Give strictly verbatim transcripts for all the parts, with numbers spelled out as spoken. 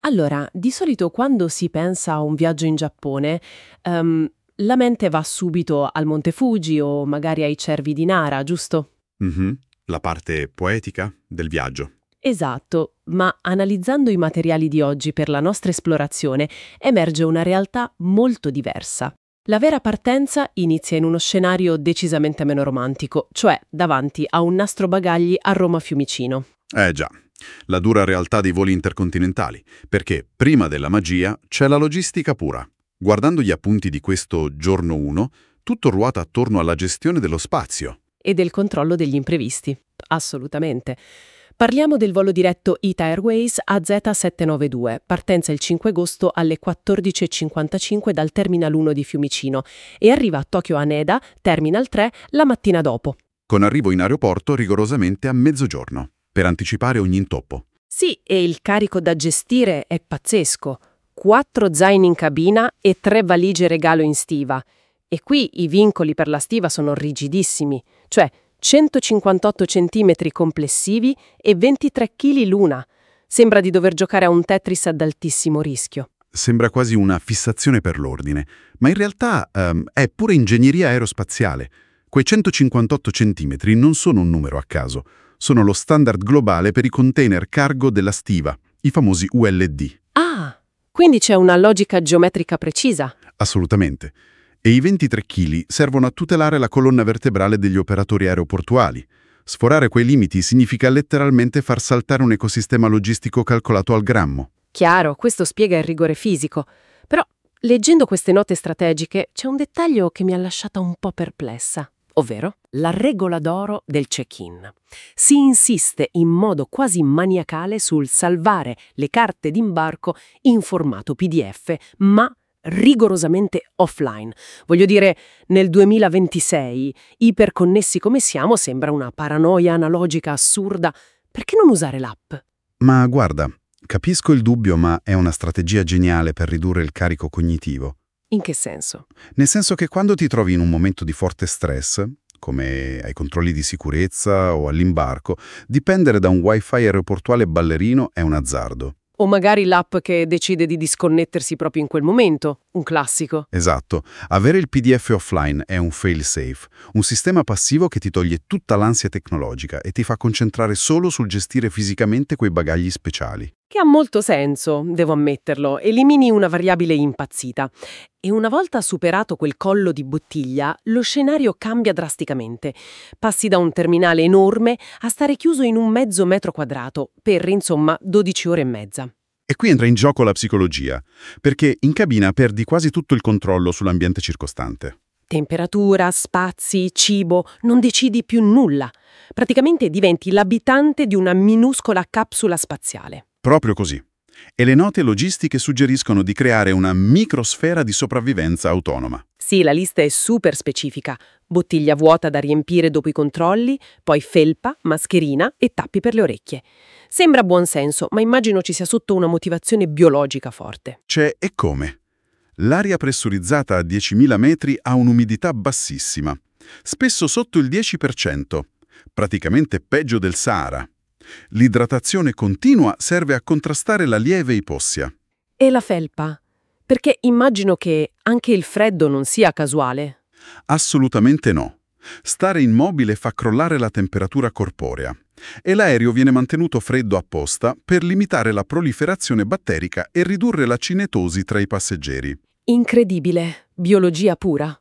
Allora, di solito quando si pensa a un viaggio in Giappone, ehm, la mente va subito al Monte Fuji o magari ai cervi di Nara, giusto? Mhm. La parte poetica del viaggio. Esatto, ma analizzando i materiali di oggi per la nostra esplorazione emerge una realtà molto diversa. La vera partenza inizia in uno scenario decisamente meno romantico, cioè davanti a un nastro bagagli a Roma Fiumicino. Eh già, la dura realtà dei voli intercontinentali, perché prima della magia c'è la logistica pura. Guardando gli appunti di questo giorno uno, tutto ruota attorno alla gestione dello spazio. E del controllo degli imprevisti. Assolutamente. Parliamo del volo diretto Ita Airways A Z settecentonovantadue, partenza il cinque agosto alle quattordici e cinquantacinque dal Terminal uno di Fiumicino e arriva a Tokyo Haneda, Terminal tre, la mattina dopo. Con arrivo in aeroporto rigorosamente a mezzogiorno, per anticipare ogni intoppo. Sì, e il carico da gestire è pazzesco. Quattro zaini in cabina e tre valigie regalo in stiva. E qui i vincoli per la stiva sono rigidissimi, cioè centocinquantotto centimetri complessivi e ventitré chili l'una. Sembra di dover giocare a un Tetris ad altissimo rischio. Sembra quasi una fissazione per l'ordine, ma in realtà ehm, è pure ingegneria aerospaziale. Quei centocinquantotto centimetri non sono un numero a caso, sono lo standard globale per i container cargo della stiva, i famosi U L D. Ah, quindi c'è una logica geometrica precisa. Assolutamente. E i ventitré chili servono a tutelare la colonna vertebrale degli operatori aeroportuali. Sforare quei limiti significa letteralmente far saltare un ecosistema logistico calcolato al grammo. Chiaro, questo spiega il rigore fisico. Però, leggendo queste note strategiche, c'è un dettaglio che mi ha lasciata un po' perplessa, ovvero la regola d'oro del check-in. Si insiste in modo quasi maniacale sul salvare le carte d'imbarco in formato P D F, ma rigorosamente offline. Voglio dire, nel duemilaventisei, iperconnessi come siamo, sembra una paranoia analogica assurda. Perché non usare l'app? Ma guarda, capisco il dubbio, ma è una strategia geniale per ridurre il carico cognitivo. In che senso? Nel senso che quando ti trovi in un momento di forte stress, come ai controlli di sicurezza o all'imbarco, dipendere da un wifi aeroportuale ballerino è un azzardo. O magari l'app che decide di disconnettersi proprio in quel momento, un classico. Esatto, avere il P D F offline è un fail-safe, un sistema passivo che ti toglie tutta l'ansia tecnologica e ti fa concentrare solo sul gestire fisicamente quei bagagli speciali. Che ha molto senso, devo ammetterlo, elimini una variabile impazzita. E una volta superato quel collo di bottiglia, lo scenario cambia drasticamente. Passi da un terminale enorme a stare chiuso in un mezzo metro quadrato, per, insomma, dodici ore e mezza. E qui entra in gioco la psicologia, perché in cabina perdi quasi tutto il controllo sull'ambiente circostante. Temperatura, spazi, cibo, non decidi più nulla. Praticamente diventi l'abitante di una minuscola capsula spaziale. Proprio così. E le note logistiche suggeriscono di creare una microsfera di sopravvivenza autonoma. Sì, la lista è super specifica. Bottiglia vuota da riempire dopo i controlli, poi felpa, mascherina e tappi per le orecchie. Sembra buon senso, ma immagino ci sia sotto una motivazione biologica forte. C'è e come? L'aria pressurizzata a diecimila metri ha un'umidità bassissima, spesso sotto il dieci per cento, praticamente peggio del Sahara. L'idratazione continua serve a contrastare la lieve ipossia. E la felpa? Perché immagino che anche il freddo non sia casuale. Assolutamente no. Stare immobile fa crollare la temperatura corporea e l'aereo viene mantenuto freddo apposta per limitare la proliferazione batterica e ridurre la cinetosi tra i passeggeri. Incredibile, biologia pura.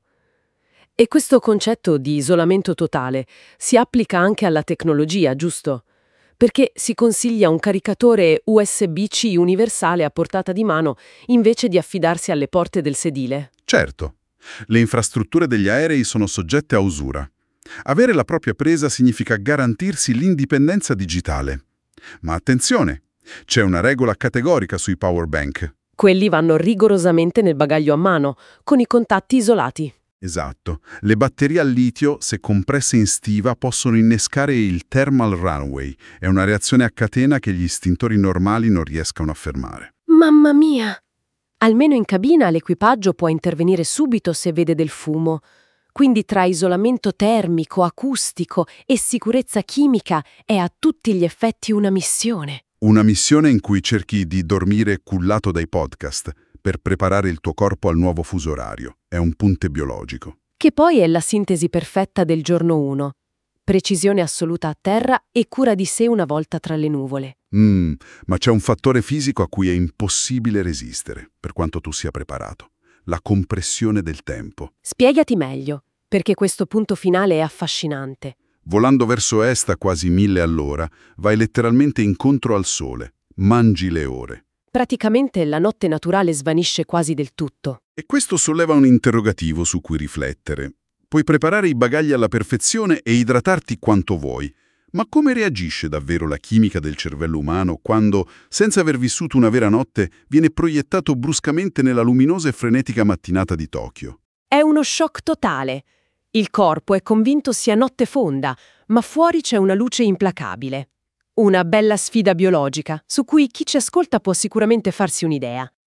E questo concetto di isolamento totale si applica anche alla tecnologia, giusto? Perché si consiglia un caricatore U S B-C universale a portata di mano invece di affidarsi alle porte del sedile. Certo, le infrastrutture degli aerei sono soggette a usura. Avere la propria presa significa garantirsi l'indipendenza digitale. Ma attenzione, c'è una regola categorica sui power bank. Quelli vanno rigorosamente nel bagaglio a mano, con i contatti isolati. Esatto. Le batterie al litio, se compresse in stiva, possono innescare il thermal runaway. È una reazione a catena che gli istintori normali non riescono a fermare. Mamma mia! Almeno in cabina l'equipaggio può intervenire subito se vede del fumo. Quindi tra isolamento termico, acustico e sicurezza chimica è a tutti gli effetti una missione. Una missione in cui cerchi di dormire cullato dai podcast per preparare il tuo corpo al nuovo fuso orario. È un punto biologico. Che poi è la sintesi perfetta del giorno uno. Precisione assoluta a terra e cura di sé una volta tra le nuvole. Mm, ma c'è un fattore fisico a cui è impossibile resistere, per quanto tu sia preparato. La compressione del tempo. Spiegati meglio, perché questo punto finale è affascinante. Volando verso est a quasi mille all'ora, vai letteralmente incontro al sole. Mangi le ore. Praticamente la notte naturale svanisce quasi del tutto. E questo solleva un interrogativo su cui riflettere. Puoi preparare i bagagli alla perfezione e idratarti quanto vuoi, ma come reagisce davvero la chimica del cervello umano quando, senza aver vissuto una vera notte, viene proiettato bruscamente nella luminosa e frenetica mattinata di Tokyo? È uno shock totale. Il corpo è convinto sia notte fonda, ma fuori c'è una luce implacabile. Una bella sfida biologica, su cui chi ci ascolta può sicuramente farsi un'idea.